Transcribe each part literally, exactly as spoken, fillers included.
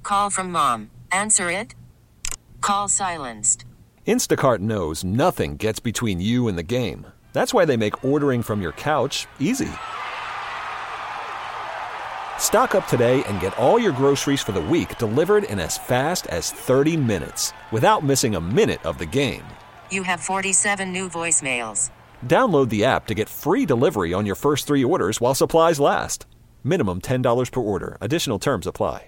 Call from mom. Answer it. Call silenced. Instacart knows nothing gets between you and the game. That's why they make ordering from your couch easy. Stock up today and get all your groceries for the week delivered in as fast as thirty minutes without missing a minute of the game. You have forty-seven new voicemails. Download the app to get free delivery on your first three orders while supplies last. Minimum ten dollars per order. Additional terms apply.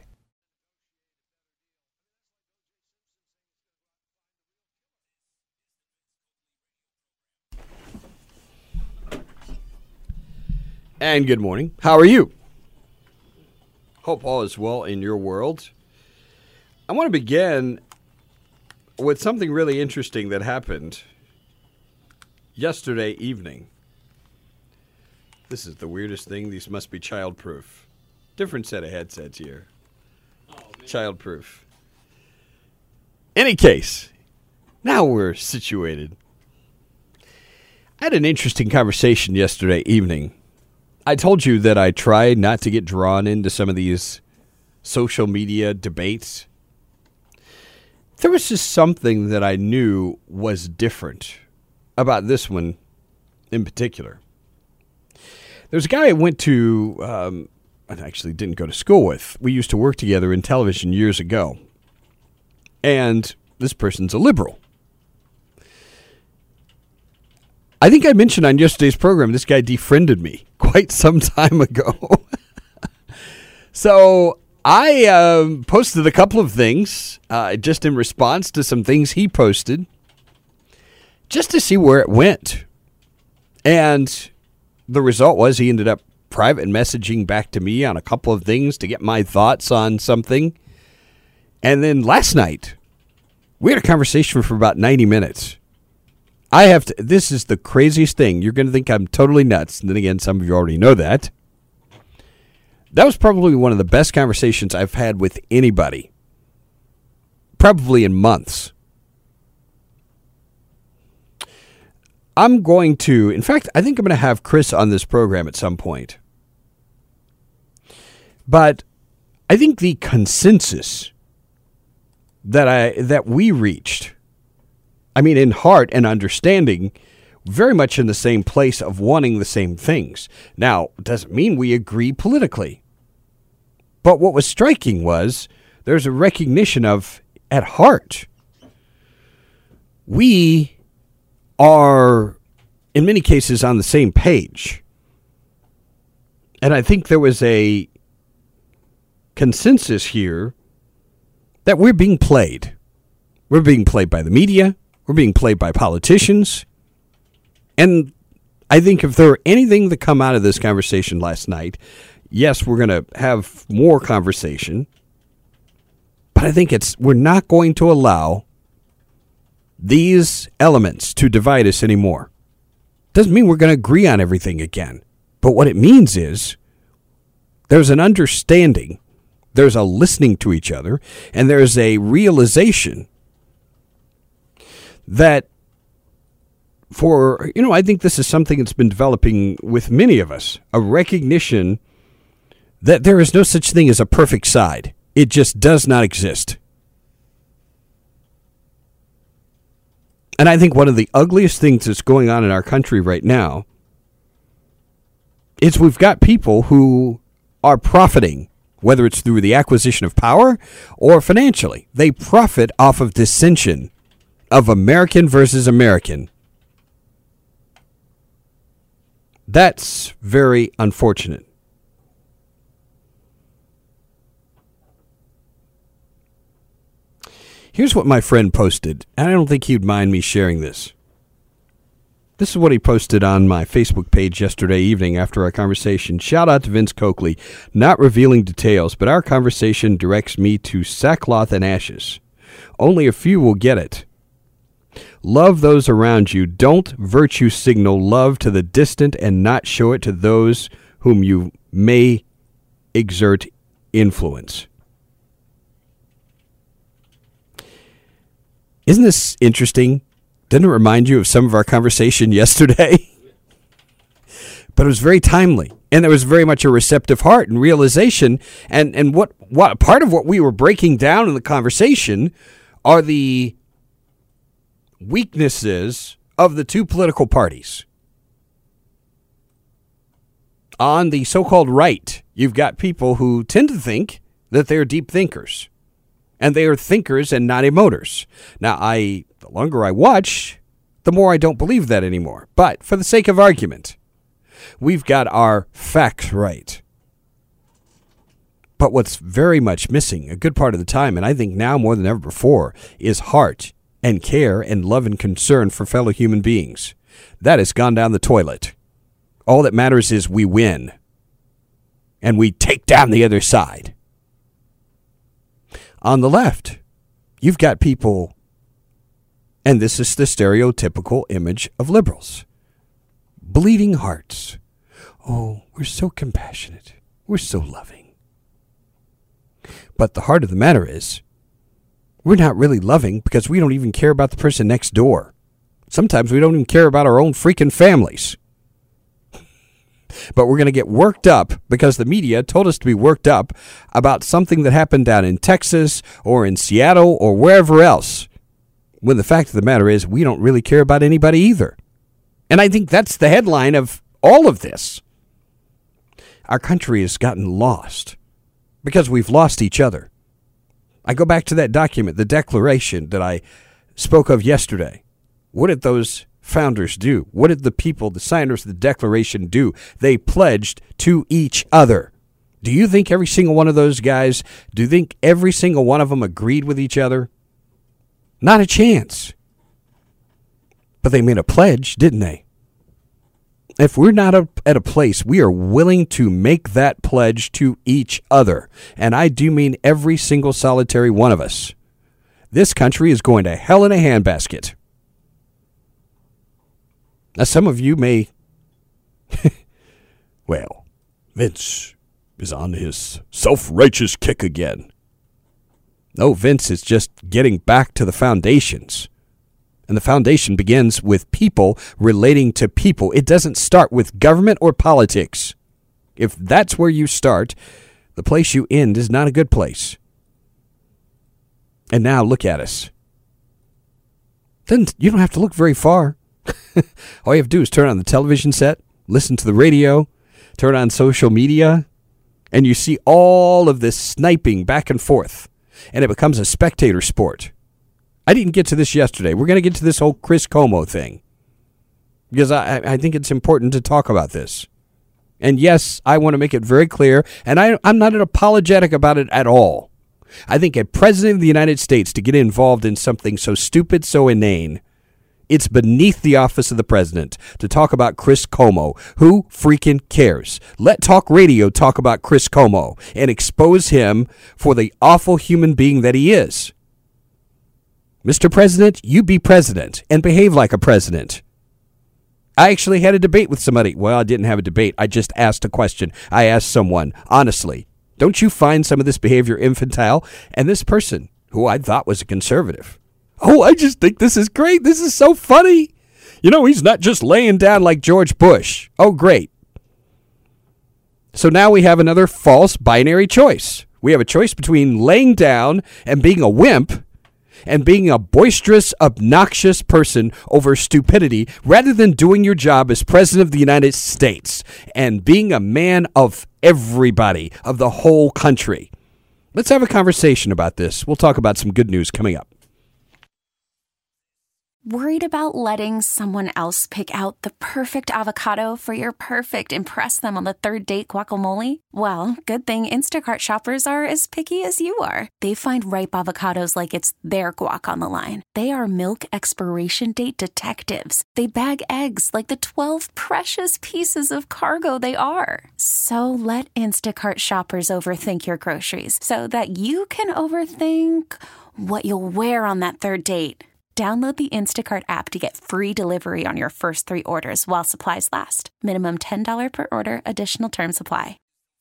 And good morning. How are you? Hope all is well in your world. I want to begin with something really interesting that happened yesterday evening. This is the weirdest thing. These must be child-proof. Different set of headsets here. Oh, child-proof. Any case, now we're situated. I had an interesting conversation yesterday evening. I told you that I try not to get drawn into some of these social media debates. There was just something that I knew was different about this one in particular. There's a guy I went to, um, I actually didn't go to school with. We used to work together in television years ago. And this person's a liberal. I think I mentioned on yesterday's program, this guy defriended me quite some time ago. So I um, posted a couple of things uh, just in response to some things he posted, just to see where it went. And the result was he ended up private messaging back to me on a couple of things to get my thoughts on something. And then last night, we had a conversation for about ninety minutes. I have to, this is the craziest thing. You're going to think I'm totally nuts. And then again, some of you already know that. That was probably one of the best conversations I've had with anybody. Probably in months. I'm going to, in fact, I think I'm going to have Chris on this program at some point. But I think the consensus that I that we reached, I mean, in heart and understanding, very much in the same place of wanting the same things. Now, it doesn't mean we agree politically. But what was striking was there's a recognition of, at heart, we are, in many cases, on the same page. And I think there was a consensus here that we're being played. We're being played by the media. We're being played by politicians. And I think if there were anything that come out of this conversation last night, yes, we're going to have more conversation. But I think it's we're not going to allow these elements to divide us anymore. Doesn't mean we're going to agree on everything again. But what it means is there's an understanding, there's a listening to each other, and there's a realization that for, you know, I think this is something that's been developing with many of us, a recognition that there is no such thing as a perfect side. It just does not exist. And I think one of the ugliest things that's going on in our country right now is we've got people who are profiting, whether it's through the acquisition of power or financially. They profit off of dissension of American versus American. That's very unfortunate. Here's what my friend posted, and I don't think he'd mind me sharing this. This is what he posted on my Facebook page yesterday evening after our conversation. Shout out to Vince Coakley. Not revealing details, but our conversation directs me to sackcloth and ashes. Only a few will get it. Love those around you. Don't virtue signal love to the distant and not show it to those whom you may exert influence. Isn't this interesting? Didn't it remind you of some of our conversation yesterday? But it was very timely. And there was very much a receptive heart and realization. And, and what, what part of what we were breaking down in the conversation are the weaknesses of the two political parties. On the so-called right, you've got people who tend to think that they're deep thinkers. And they are thinkers and not emoters. Now, I the longer I watch, the more I don't believe that anymore. But for the sake of argument, we've got our facts right. But what's very much missing a good part of the time, and I think now more than ever before, is heart and care and love and concern for fellow human beings. That has gone down the toilet. All that matters is we win. And we take down the other side. On the left, you've got people, and this is the stereotypical image of liberals. Bleeding hearts. Oh, we're so compassionate. We're so loving. But the heart of the matter is, we're not really loving because we don't even care about the person next door. Sometimes we don't even care about our own freaking families. But we're going to get worked up because the media told us to be worked up about something that happened down in Texas or in Seattle or wherever else. When the fact of the matter is, we don't really care about anybody either. And I think that's the headline of all of this. Our country has gotten lost because we've lost each other. I go back to that document, the Declaration that I spoke of yesterday. What did those founders do? What did the people, the signers of the Declaration do? They pledged to each other. Do you think every single one of those guys, do you think every single one of them agreed with each other? Not a chance. But they made a pledge, didn't they? If we're not a, at a place, we are willing to make that pledge to each other. And I do mean every single solitary one of us. This country is going to hell in a handbasket. Now, some of you may, well, Vince is on his self-righteous kick again. No, Vince is just getting back to the foundations. And the foundation begins with people relating to people. It doesn't start with government or politics. If that's where you start, the place you end is not a good place. And now look at us. Then you don't have to look very far. All you have to do is turn on the television set, listen to the radio, turn on social media, and you see all of this sniping back and forth, and it becomes a spectator sport. I didn't get to this yesterday. We're going to get to this whole Chris Cuomo thing because I, I think it's important to talk about this. And yes, I want to make it very clear, and I, I'm not apologetic about it at all. I think a president of the United States to get involved in something so stupid, so inane, it's beneath the office of the president to talk about Chris Cuomo. Who freaking cares? Let talk radio talk about Chris Cuomo and expose him for the awful human being that he is. Mister President, you be president and behave like a president. I actually had a debate with somebody. Well, I didn't have a debate. I just asked a question. I asked someone, honestly, don't you find some of this behavior infantile? And this person, who I thought was a conservative, oh, I just think this is great. This is so funny. You know, he's not just laying down like George Bush. Oh, great. So now we have another false binary choice. We have a choice between laying down and being a wimp and being a boisterous, obnoxious person over stupidity rather than doing your job as president of the United States and being a man of everybody, of the whole country. Let's have a conversation about this. We'll talk about some good news coming up. Worried about letting someone else pick out the perfect avocado for your perfect impress them on the third date guacamole? Well, good thing Instacart shoppers are as picky as you are. They find ripe avocados like it's their guac on the line. They are milk expiration date detectives. They bag eggs like the twelve precious pieces of cargo they are. So let Instacart shoppers overthink your groceries so that you can overthink what you'll wear on that third date. Download the Instacart app to get free delivery on your first three orders while supplies last. Minimum ten dollars per order. Additional terms apply.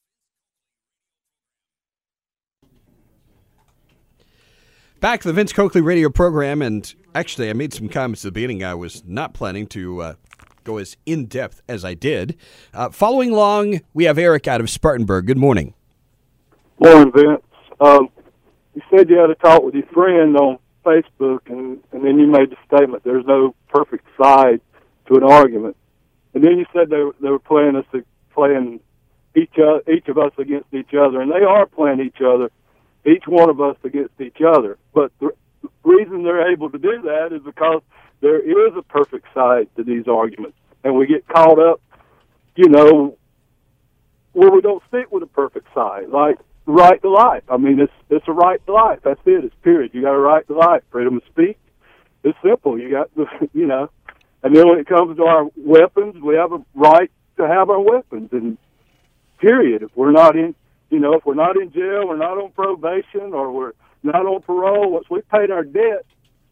Back to the Vince Coakley radio program, and actually I made some comments at the beginning I was not planning to uh, go as in-depth as I did. Uh, following along, we have Eric out of Spartanburg. Good morning. Morning, Vince. Um, you said you had a talk with your friend on Facebook, and, and then you made the statement there's no perfect side to an argument. And then you said they were, they were playing us playing each uh, each of us against each other, and they are playing each other, each one of us against each other. But the reason they're able to do that is because there is a perfect side to these arguments, and we get caught up, you know, where we don't stick with a perfect side, like the right to life. I mean, it's it's a right to life. That's it. It's period. You got a right to life. Freedom of speech. It's simple. You got the, you know. And then when it comes to our weapons, we have a right to have our weapons. And period. If we're not in, you know, if we're not in jail, we're not on probation, or we're not on parole. Once we paid our debt,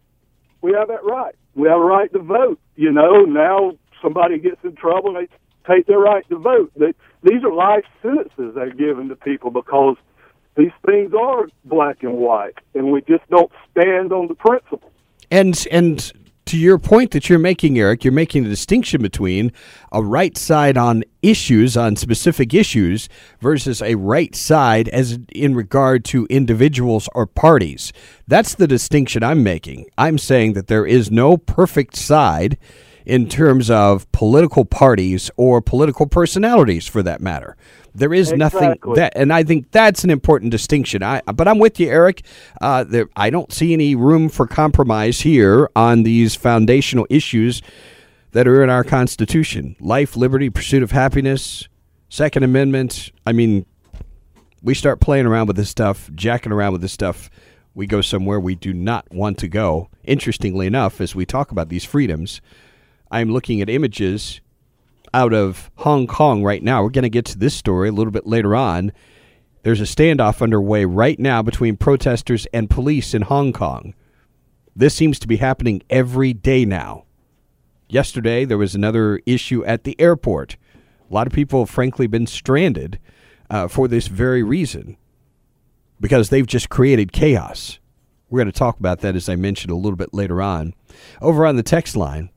we have that right. We have a right to vote. You know, now somebody gets in trouble, they take their right to vote. They, these are life sentences they're given to people because these things are black and white, and we just don't stand on the principle. And and to your point that you're making, Eric, you're making a distinction between a right side on issues, on specific issues, versus a right side as in regard to individuals or parties. That's the distinction I'm making. I'm saying that there is no perfect side in terms of political parties or political personalities, for that matter. There is Exactly. nothing that, and I think that's an important distinction. I, but I'm with you, Eric. Uh, there, I don't see any room for compromise here on these foundational issues that are in our Constitution: life, liberty, pursuit of happiness, Second Amendment. I mean, we start playing around with this stuff, jacking around with this stuff, we go somewhere we do not want to go. Interestingly enough, as we talk about these freedoms, I'm looking at images out of Hong Kong right now. We're going to get to this story a little bit later on. There's a standoff underway right now between protesters and police in Hong Kong. This seems to be happening every day now. Yesterday, there was another issue at the airport. A lot of people have frankly been stranded uh, for this very reason, because they've just created chaos. We're going to talk about that, as I mentioned, a little bit later on. Over on the text line,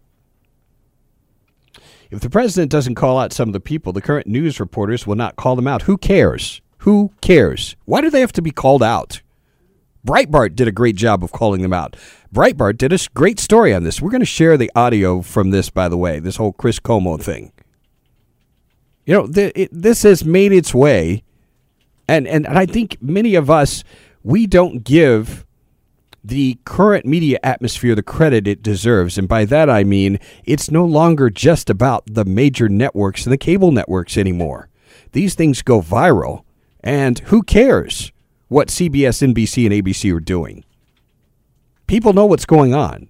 if the president doesn't call out some of the people, the current news reporters will not call them out. Who cares? Who cares? Why do they have to be called out? Breitbart did a great job of calling them out. Breitbart did a great story on this. We're going to share the audio from this, by the way, this whole Chris Cuomo thing. You know, th- it, this has made its way, and, and, and I think many of us, we don't give the current media atmosphere the credit it deserves. And by that I mean it's no longer just about the major networks and the cable networks anymore. These things go viral, and who cares what C B S, N B C, and A B C are doing? People know what's going on.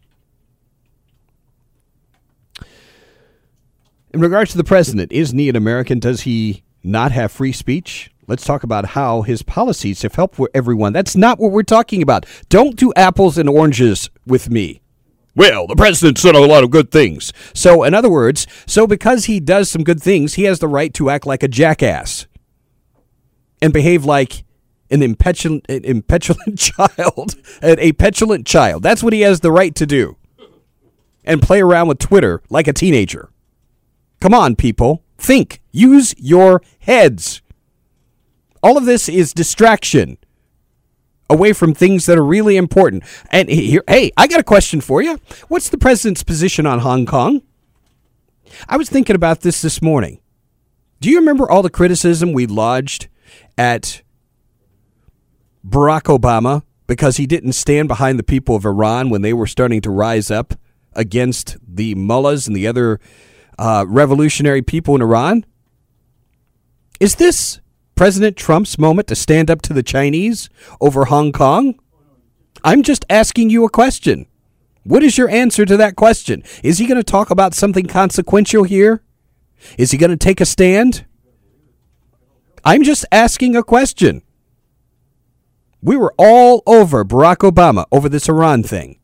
In regards to the president, isn't he an American? Does he not have free speech? Let's talk about how his policies have helped everyone. That's not what we're talking about. Don't do apples and oranges with me. Well, the president said a lot of good things. So, in other words, so because he does some good things, he has the right to act like a jackass and behave like an impetulant, an impetulant child, a petulant child. That's what he has the right to do. And play around with Twitter like a teenager. Come on, people. Think. Use your heads. All of this is distraction away from things that are really important. And here, hey, I got a question for you. What's the president's position on Hong Kong? I was thinking about this this morning. Do you remember all the criticism we lodged at Barack Obama because he didn't stand behind the people of Iran when they were starting to rise up against the mullahs and the other uh, revolutionary people in Iran? Is this President Trump's moment to stand up to the Chinese over Hong Kong? I'm just asking you a question. What is your answer to that question? Is he going to talk about something consequential here? Is he going to take a stand? I'm just asking a question. We were all over Barack Obama over this Iran thing.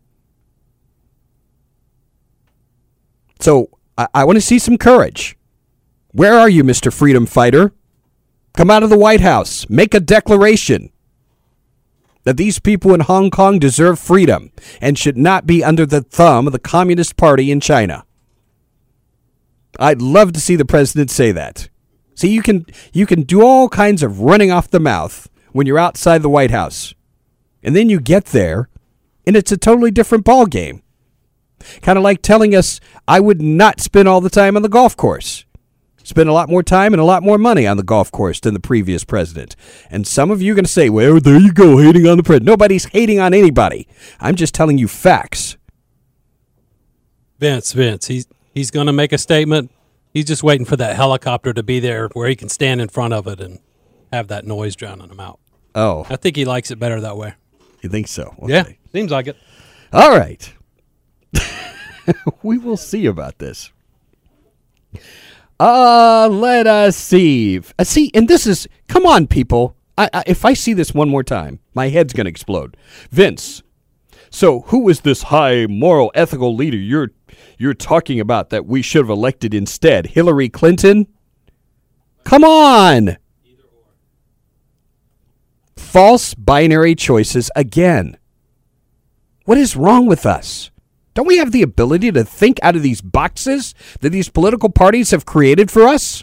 So I, I want to see some courage. Where are you, Mister Freedom Fighter? Come out of the White House. Make a declaration that these people in Hong Kong deserve freedom and should not be under the thumb of the Communist Party in China. I'd love to see the president say that. See, you can you can do all kinds of running off the mouth when you're outside the White House. And then you get there, and it's a totally different ball game. Kind of like telling us I would not spend all the time on the golf course. Spend a lot more time and a lot more money on the golf course than the previous president. And some of you are going to say, well, there you go, hating on the president. Nobody's hating on anybody. I'm just telling you facts. Vince, Vince, he's, he's going to make a statement. He's just waiting for that helicopter to be there where he can stand in front of it and have that noise drowning him out. Oh. I think he likes it better that way. You think so? Okay. Yeah, seems like it. All right. We will see about this. Uh, let us see. Uh, see, and this is, come on, people. I, I, if I see this one more time, my head's going to explode. Vince, so who is this high moral, ethical leader you're you're talking about that we should have elected instead? Hillary Clinton? Come on. False binary choices again. What is wrong with us? Don't we have the ability to think out of these boxes that these political parties have created for us?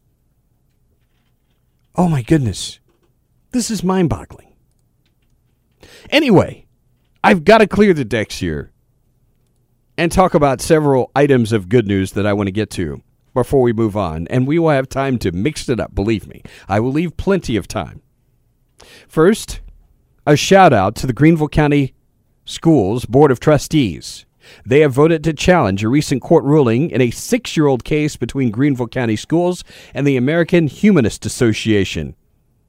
Oh my goodness. This is mind-boggling. Anyway, I've got to clear the decks here and talk about several items of good news that I want to get to before we move on. And we will have time to mix it up, believe me. I will leave plenty of time. First, a shout out to the Greenville County Schools Board of Trustees. They have voted to challenge a recent court ruling in a six-year-old case between Greenville County Schools and the American Humanist Association.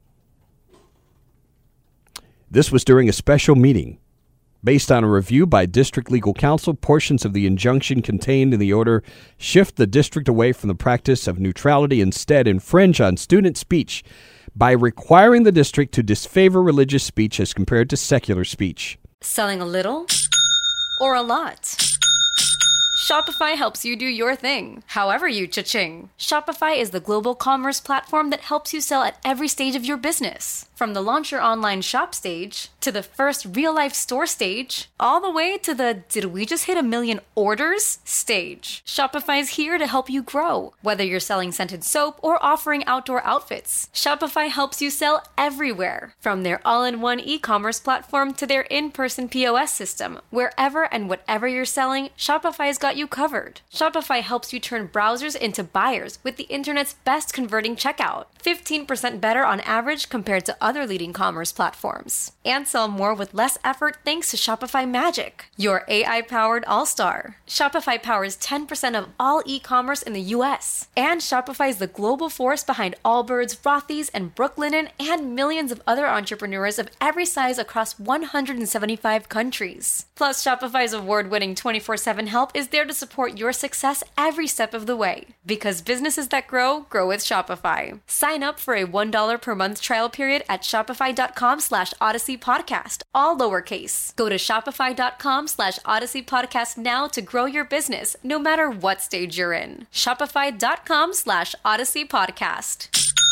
This was during a special meeting. Based on a review by District Legal Counsel, portions of the injunction contained in the order shift the district away from the practice of neutrality, instead infringe on student speech by requiring the district to disfavor religious speech as compared to secular speech. Selling a little or a lot? Shopify helps you do your thing, however you cha-ching. Shopify is the global commerce platform that helps you sell at every stage of your business. From the launch your online shop stage, to the first real-life store stage, all the way to the did we just hit a million orders stage. Shopify is here to help you grow. Whether you're selling scented soap or offering outdoor outfits, Shopify helps you sell everywhere. From their all-in-one e-commerce platform to their in-person P O S system, wherever and whatever you're selling, Shopify's got you covered. Shopify helps you turn browsers into buyers with the internet's best converting checkout. fifteen percent better on average compared to other leading commerce platforms. And sell more with less effort thanks to Shopify Magic, your A I-powered all-star. Shopify powers ten percent of all e-commerce in the U S. And Shopify is the global force behind Allbirds, Rothy's, and Brooklinen, and millions of other entrepreneurs of every size across one hundred seventy-five countries. Plus, Shopify's award-winning twenty-four seven help is there to support your success every step of the way. Because businesses that grow, grow with Shopify. Sign up for a one dollar per month trial period at shopify.com slash Odyssey Podcast, all lowercase. Go to shopify.com slash Odyssey Podcast now to grow your business, no matter what stage you're in. Shopify.com slash Odyssey Podcast.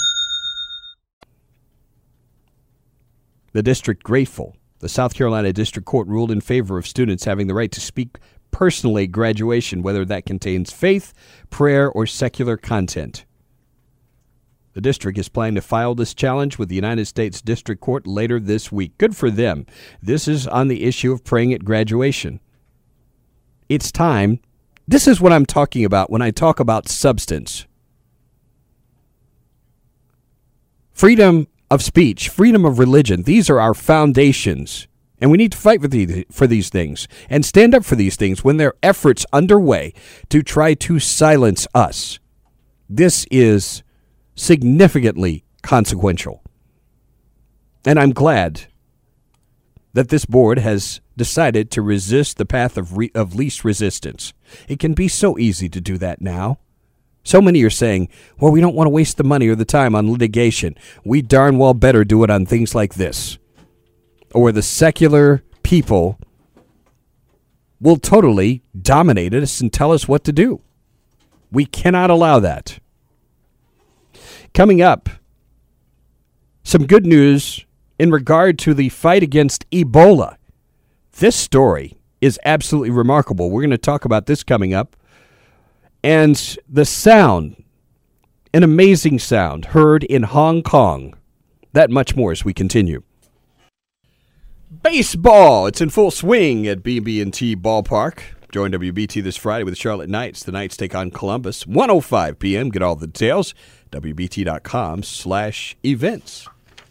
The district grateful. The South Carolina District Court ruled in favor of students having the right to speak personally at graduation, whether that contains faith, prayer, or secular content. The district is planning to file this challenge with the United States District Court later this week. Good for them. This is on the issue of praying at graduation. It's time. This is what I'm talking about when I talk about substance. Freedom of speech, freedom of religion, these are our foundations. And we need to fight for these, for these things and stand up for these things when there are efforts underway to try to silence us. This is significantly consequential. And I'm glad that this board has decided to resist the path of, re- of least resistance. It can be so easy to do that now. So many are saying, well, we don't want to waste the money or the time on litigation. We darn well better do it on things like this. Or the secular people will totally dominate us and tell us what to do. We cannot allow that. Coming up, some good news in regard to the fight against Ebola. This story is absolutely remarkable. We're going to talk about this coming up. And the sound, an amazing sound, heard in Hong Kong. That much more as we continue. Baseball, it's in full swing at B B and T Ballpark. Join W B T this Friday with the Charlotte Knights. The Knights take on Columbus, one oh five p.m. Get all the details, W B T dot com slash events.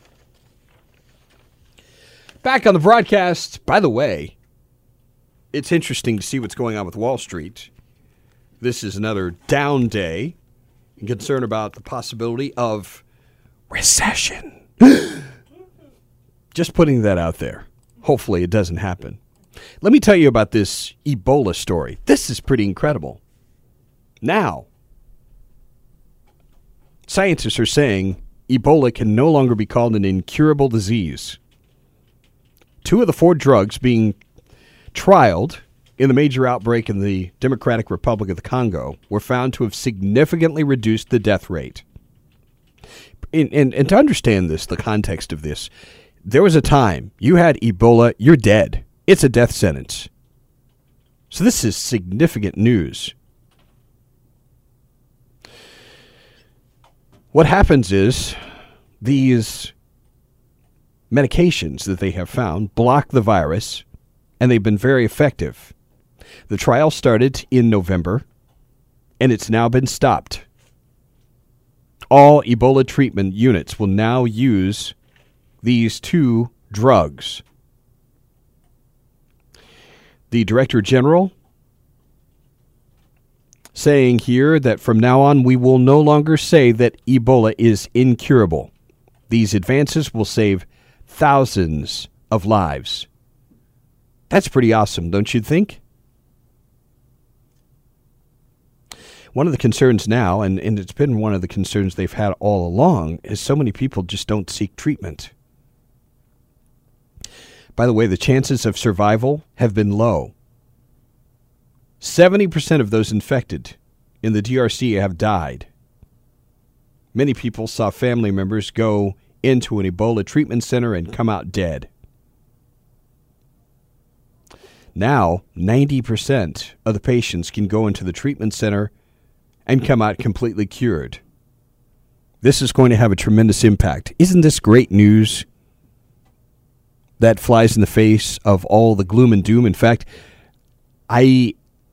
Back on the broadcast, by the way, it's interesting to see what's going on with Wall Street. This is another down day and concern about the possibility of recession. Just putting that out there. Hopefully it doesn't happen. Let me tell you about this Ebola story. This is pretty incredible. Now, scientists are saying Ebola can no longer be called an incurable disease. Two of the four drugs being trialed in the major outbreak in the Democratic Republic of the Congo were found to have significantly reduced the death rate. And, and, and to understand this, the context of this, there was a time you had Ebola, you're dead. It's a death sentence. So this is significant news. What happens is these medications that they have found block the virus, and they've been very effective. The trial started in November, and it's now been stopped. All Ebola treatment units will now use these two drugs. The Director General saying here that from now on we will no longer say that Ebola is incurable. These advances will save thousands of lives. That's pretty awesome, don't you think? One of the concerns now, and, and it's been one of the concerns they've had all along, is so many people just don't seek treatment. By the way, the chances of survival have been low. seventy percent of those infected in the D R C have died. Many people saw family members go into an Ebola treatment center and come out dead. Now, ninety percent of the patients can go into the treatment center and come out completely cured. This is going to have a tremendous impact. Isn't this great news? That flies in the face of all the gloom and doom. In fact, I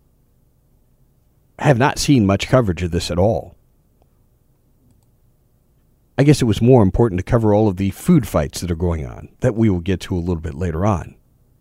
have not seen much coverage of this at all. I guess it was more important to cover all of the food fights that are going on, that we will get to a little bit later on.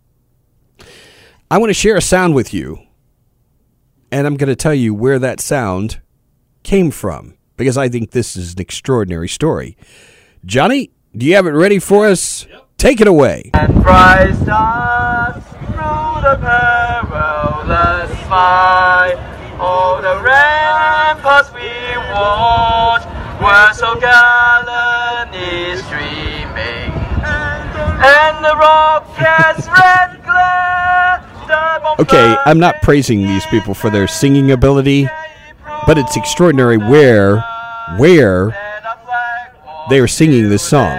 I want to share a sound with you, and I'm going to tell you where that sound came from, because I think this is an extraordinary story. Johnny, do you have it ready for us? Yep. Take it away. And bright stars through the perilous fight, all the ramparts we watched were so gallantly streaming, and the rocket's red glare. Okay, I'm not praising these people for their singing ability, but it's extraordinary where, where they are singing this song.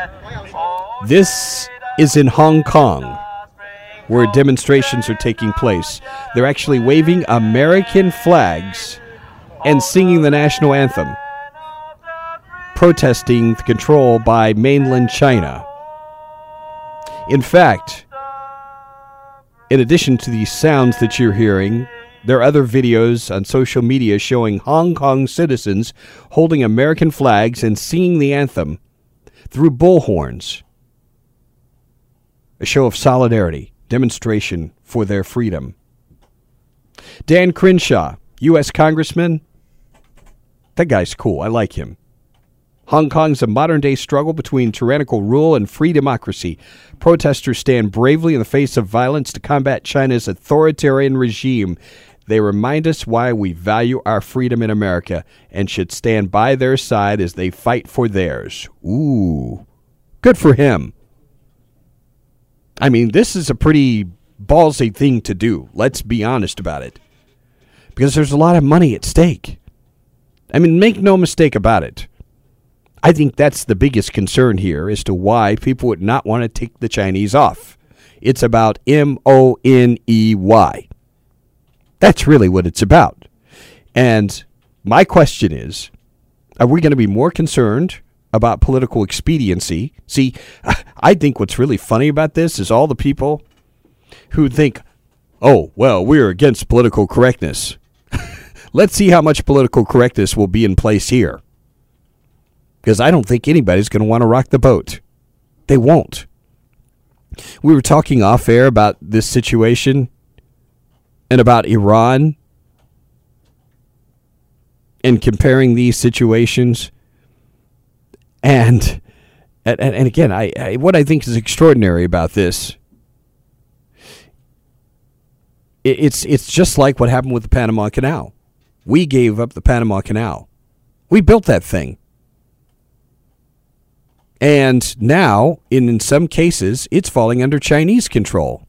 This is in Hong Kong, where demonstrations are taking place. They're actually waving American flags and singing the national anthem, protesting the control by mainland China. In fact, in addition to these sounds that you're hearing, there are other videos on social media showing Hong Kong citizens holding American flags and singing the anthem through bullhorns. A show of solidarity, demonstration for their freedom. Dan Crenshaw, U S Congressman, that guy's cool. I like him. Hong Kong's a modern-day struggle between tyrannical rule and free democracy. Protesters stand bravely in the face of violence to combat China's authoritarian regime. They remind us why we value our freedom in America and should stand by their side as they fight for theirs. Ooh, good for him. I mean, this is a pretty ballsy thing to do. Let's be honest about it. Because there's a lot of money at stake. I mean, make no mistake about it. I think that's the biggest concern here as to why people would not want to take the Chinese off. It's about M O N E Y. That's really what it's about. And my question is, are we going to be more concerned about political expediency? See, I think what's really funny about this is all the people who think, oh, well, we're against political correctness. Let's see how much political correctness will be in place here. Because I don't think anybody's going to want to rock the boat. They won't. We were talking off air about this situation and about Iran and comparing these situations. And and, and again, I, I what I think is extraordinary about this, it, it's it's just like what happened with the Panama Canal. We gave up the Panama Canal. We built that thing. And now, in, in some cases, it's falling under Chinese control.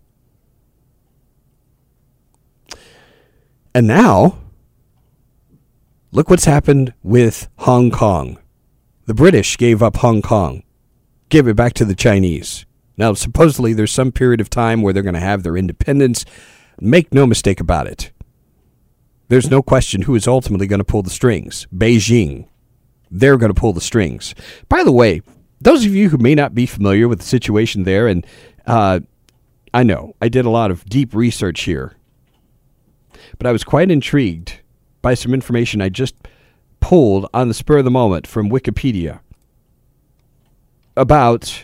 And now, look what's happened with Hong Kong. The British gave up Hong Kong, gave it back to the Chinese. Now, supposedly, there's some period of time where they're going to have their independence. Make no mistake about it. There's no question who is ultimately going to pull the strings. Beijing. They're going to pull the strings. By the way, those of you who may not be familiar with the situation there, and uh, I know I did a lot of deep research here, but I was quite intrigued by some information I just pulled on the spur of the moment from Wikipedia about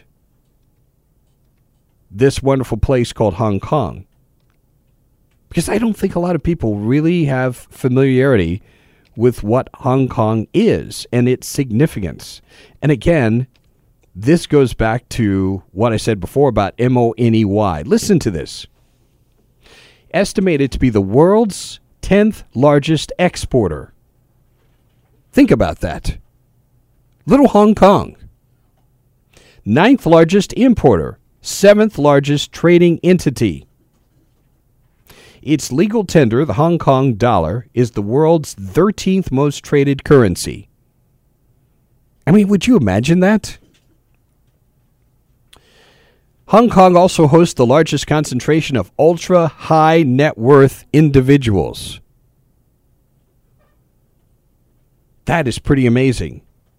this wonderful place called Hong Kong. Because I don't think a lot of people really have familiarity with what Hong Kong is and its significance. And again, this goes back to what I said before about M O N E Y. Listen to this. Estimated to be the world's tenth largest exporter. Think about that. Little Hong Kong. Ninth largest importer. Seventh largest trading entity. Its legal tender, the Hong Kong dollar, is the world's thirteenth most traded currency. I mean, would you imagine that? Hong Kong also hosts the largest concentration of ultra-high net worth individuals. That is pretty amazing.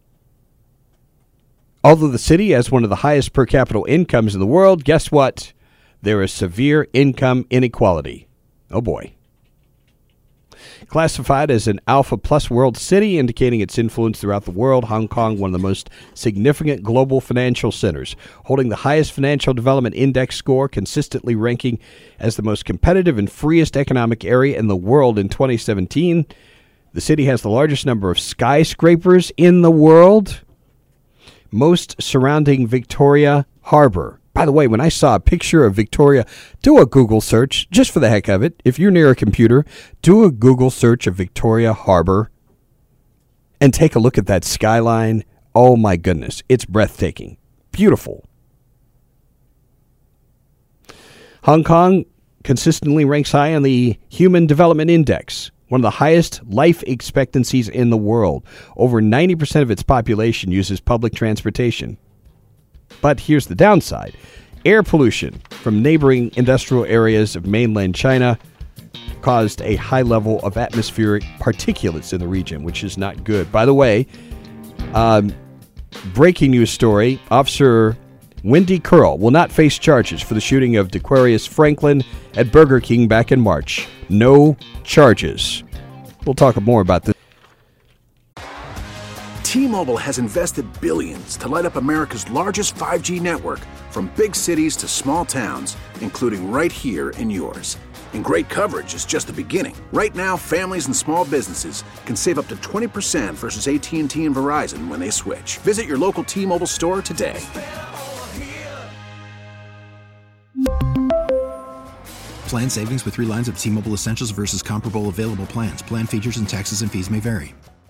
Although the city has one of the highest per capita incomes in the world, guess what? There is severe income inequality. Oh boy. Classified as an Alpha Plus world city, indicating its influence throughout the world, Hong Kong, one of the most significant global financial centers, holding the highest financial development index score, consistently ranking as the most competitive and freest economic area in the world in twenty seventeen. The city has the largest number of skyscrapers in the world, most surrounding Victoria Harbor. By the way, when I saw a picture of Victoria, do a Google search, just for the heck of it. If you're near a computer, do a Google search of Victoria Harbor and take a look at that skyline. Oh my goodness, it's breathtaking. Beautiful. Hong Kong consistently ranks high on the Human Development Index, one of the highest life expectancies in the world. Over ninety percent of its population uses public transportation. But here's the downside. Air pollution from neighboring industrial areas of mainland China caused a high level of atmospheric particulates in the region, which is not good. By the way, um, breaking news story, Officer Wendy Curl will not face charges for the shooting of DeQuarius Franklin at Burger King back in March. No charges. We'll talk more about this. T-Mobile has invested billions to light up America's largest five G network, from big cities to small towns, including right here in yours. And great coverage is just the beginning. Right now, families and small businesses can save up to twenty percent versus A T and T and Verizon when they switch. Visit your local T-Mobile store today. Plan savings with three lines of T-Mobile Essentials versus comparable available plans. Plan features and taxes and fees may vary.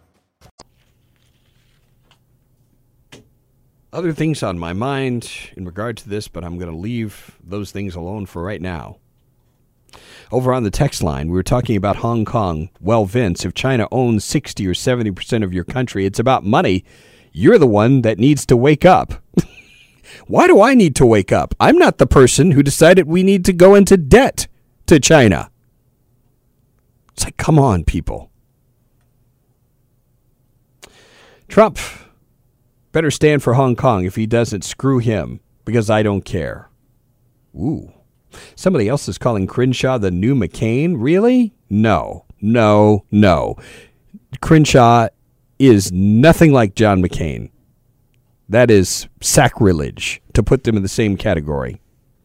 Other things on my mind in regard to this, but I'm going to leave those things alone for right now. Over on the text line, we were talking about Hong Kong. Well, Vince, if China owns sixty or seventy percent of your country, it's about money. You're the one that needs to wake up. Why do I need to wake up? I'm not the person who decided we need to go into debt to China. It's like, come on, people. Trump better stand for Hong Kong. If he doesn't, screw him, because I don't care. Ooh. Somebody else is calling Crenshaw the new McCain. Really? No, no, no. Crenshaw is nothing like John McCain. That is sacrilege to put them in the same category.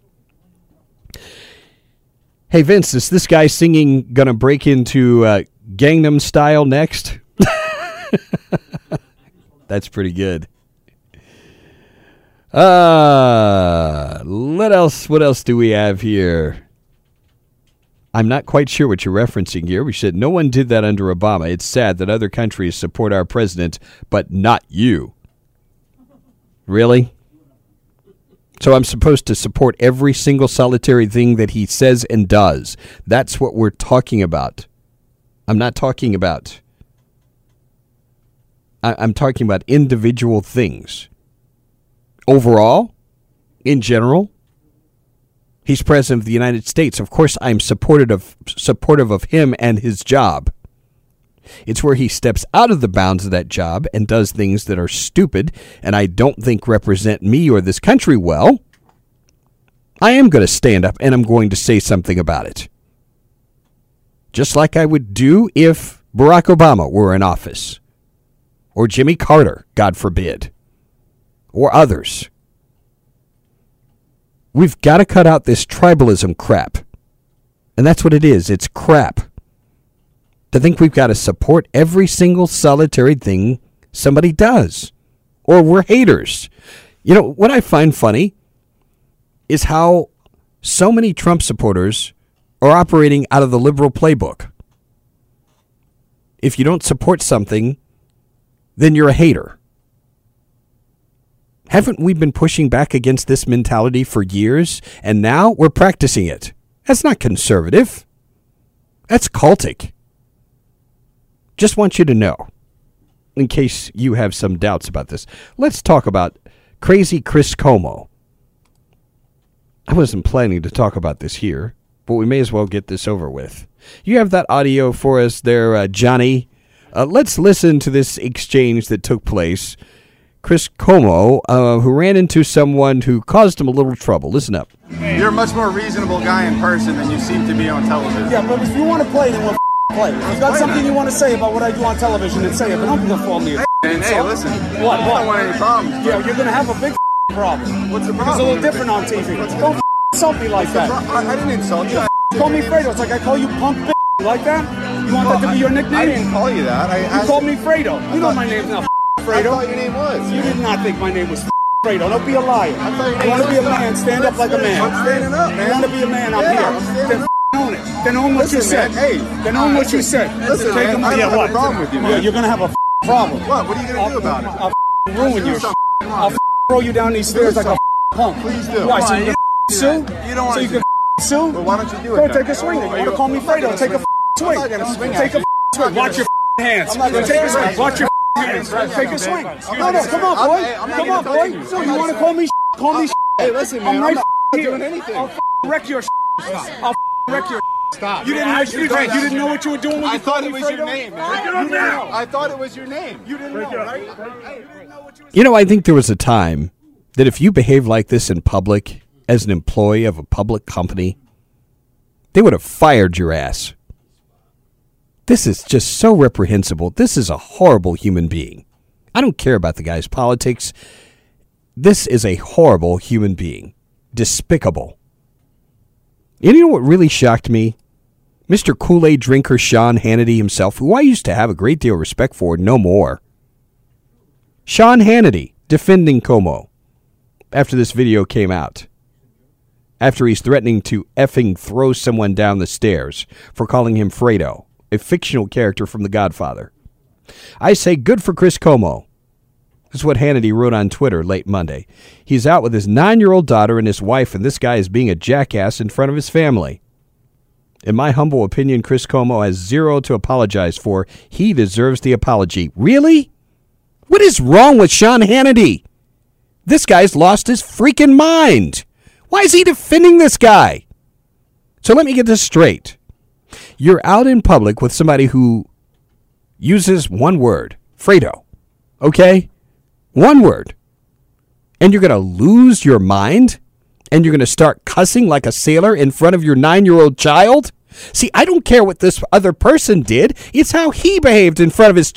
Hey, Vince, is this guy singing going to break into uh, Gangnam Style next? That's pretty good. Uh, what else? What else do we have here? I'm not quite sure what you're referencing here. We said no one did that under Obama. It's sad that other countries support our president, but not you. Really? So I'm supposed to support every single solitary thing that he says and does. That's what we're talking about. I'm not talking about... I- I'm talking about individual things. Overall, in general, he's president of the United States. Of course, I'm supportive of, supportive of him and his job. It's where he steps out of the bounds of that job and does things that are stupid and I don't think represent me or this country well. I am going to stand up and I'm going to say something about it. Just like I would do if Barack Obama were in office. Or Jimmy Carter, God forbid. Or others. We've got to cut out this tribalism crap. And that's what it is. It's crap. To think we've got to support every single solitary thing somebody does. Or we're haters. You know, what I find funny is how so many Trump supporters are operating out of the liberal playbook. If you don't support something, then you're a hater. Haven't we been pushing back against this mentality for years, and now we're practicing it? That's not conservative. That's cultic. Just want you to know, in case you have some doubts about this. Let's talk about crazy Chris Cuomo. I wasn't planning to talk about this here, but we may as well get this over with. You have that audio for us there, uh, Johnny. Uh, let's listen to this exchange that took place. Chris Cuomo, uh, who ran into someone who caused him a little trouble. Listen up. You're a much more reasonable guy in person than you seem to be on television. Yeah, but if you want to play, then we'll play. If you've got something you want to say about what I do on television, then say it. But don't be a phone me. And hey, listen. What? I What? don't want any problems. Yeah, you're going to have a big problem. What's the problem? It's a little different on T V. Don't insult me like that. I, I didn't insult you. Call me Fredo. It's like I call you punk bitch. You like that? You want well, that to be your nickname? I didn't call you that. I you asked called me Fredo. You know my name's not Fredo. I thought your name was. You did not think my name was Fredo. Don't be a liar. I thought your name you want to was. be a man, stand up like a man. I'm standing up, man. You want to be a man, I'm yeah, here. I'm standing then up. own it. Then own what listen, you said. Man, hey. Then own what you said. Listen, Take man, them, I don't yeah, have what? a problem with you, man. Yeah, you're going to have a problem. What? What are you going to do about it? I'll ruin you. I'll throw you down these stairs like a punk. Please do. Why, so you can sue? You don't want So you to can sue? Well, why don't you do it? Go then? take a swing. You want to call me Fredo? Take a swing. I'm not going to swing Take at a you. swing. Watch your hands. I'm not gonna Take a swing. swing. Watch your hands. Take a swing. No, no, come on, I'm- boy. hey, I'm not Come on, gonna boy. touch So you. you want to call me? Call me. Hey, listen, man. I'm I'm right not here. doing anything. I'll wreck your. I'll wreck your. Stop. You didn't know. You didn't, you didn't know what you were doing when I you thought called it me was your Fredo? name, You man. didn't know. I thought it was your name. You didn't know, right? Hey, you didn't know what you were You know, I think there was a time that if you behave like this in public as an employee of a public company, they would have fired your ass. This is just so reprehensible. This is a horrible human being. I don't care about the guy's politics. This is a horrible human being. Despicable. And you know what really shocked me? Mister Kool-Aid drinker Sean Hannity himself, who I used to have a great deal of respect for, no more. Sean Hannity defending Cuomo after this video came out. After he's threatening to effing throw someone down the stairs for calling him Fredo, a fictional character from The Godfather. I say good for Chris Cuomo. This is what Hannity wrote on Twitter late Monday. He's out with his nine-year-old daughter and his wife, and this guy is being a jackass in front of his family. In my humble opinion, Chris Cuomo has zero to apologize for. He deserves the apology. Really? What is wrong with Sean Hannity? This guy's lost his freaking mind. Why is he defending this guy? So let me get this straight. You're out in public with somebody who uses one word, Fredo. okay? One word. And you're going to lose your mind? And you're going to start cussing like a sailor in front of your nine-year-old child? See, I don't care what this other person did. It's how he behaved in front of his...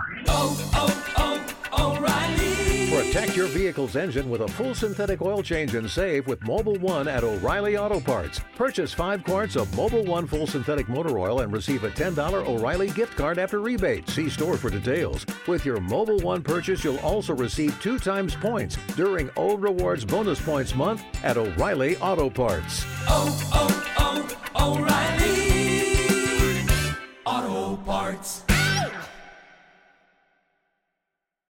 Protect your vehicle's engine with a full synthetic oil change and save with Mobil one at O'Reilly Auto Parts. Purchase five quarts of Mobil one full synthetic motor oil and receive a ten dollars O'Reilly gift card after rebate. See store for details. With your Mobil one purchase, you'll also receive two times points during O Rewards Bonus Points Month at O'Reilly Auto Parts. Oh, oh, oh, O'Reilly Auto Parts.